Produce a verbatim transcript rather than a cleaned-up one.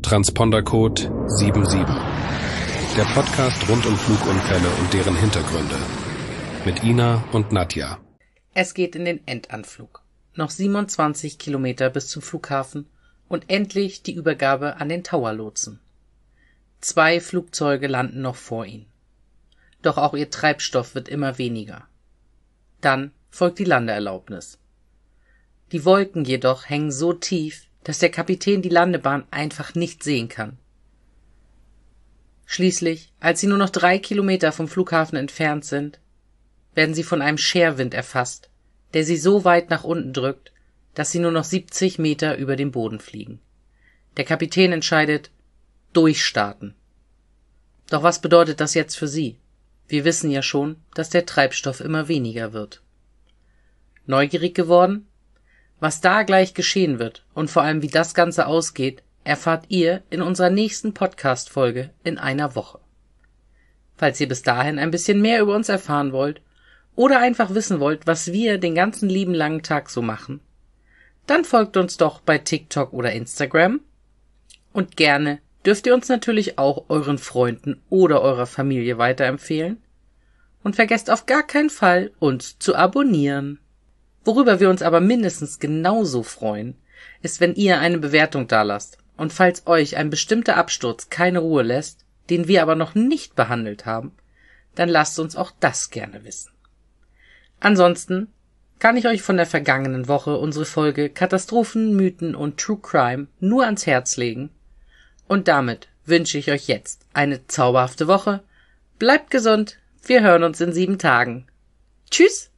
Transpondercode sieben sieben. Der Podcast rund um Flugunfälle und deren Hintergründe. Mit Ina und Nadja. Es geht in den Endanflug. Noch siebenundzwanzig Kilometer bis zum Flughafen und endlich die Übergabe an den Tower-Lotsen. Zwei Flugzeuge landen noch vor ihnen. Doch auch ihr Treibstoff wird immer weniger. Dann folgt die Landeerlaubnis. Die Wolken jedoch hängen so tief, dass der Kapitän die Landebahn einfach nicht sehen kann. Schließlich, als sie nur noch drei Kilometer vom Flughafen entfernt sind, werden sie von einem Scherwind erfasst, der sie so weit nach unten drückt, dass sie nur noch siebzig Meter über dem Boden fliegen. Der Kapitän entscheidet, durchstarten. Doch was bedeutet das jetzt für sie? Wir wissen ja schon, dass der Treibstoff immer weniger wird. Neugierig geworden? Was da gleich geschehen wird und vor allem wie das Ganze ausgeht, erfahrt ihr in unserer nächsten Podcast-Folge in einer Woche. Falls ihr bis dahin ein bisschen mehr über uns erfahren wollt oder einfach wissen wollt, was wir den ganzen lieben langen Tag so machen, dann folgt uns doch bei TikTok oder Instagram und gerne dürft ihr uns natürlich auch euren Freunden oder eurer Familie weiterempfehlen und vergesst auf gar keinen Fall, uns zu abonnieren. Worüber wir uns aber mindestens genauso freuen, ist, wenn ihr eine Bewertung dalasst und falls euch ein bestimmter Absturz keine Ruhe lässt, den wir aber noch nicht behandelt haben, dann lasst uns auch das gerne wissen. Ansonsten kann ich euch von der vergangenen Woche unsere Folge Katastrophen, Mythen und True Crime nur ans Herz legen und damit wünsche ich euch jetzt eine zauberhafte Woche. Bleibt gesund, wir hören uns in sieben Tagen. Tschüss!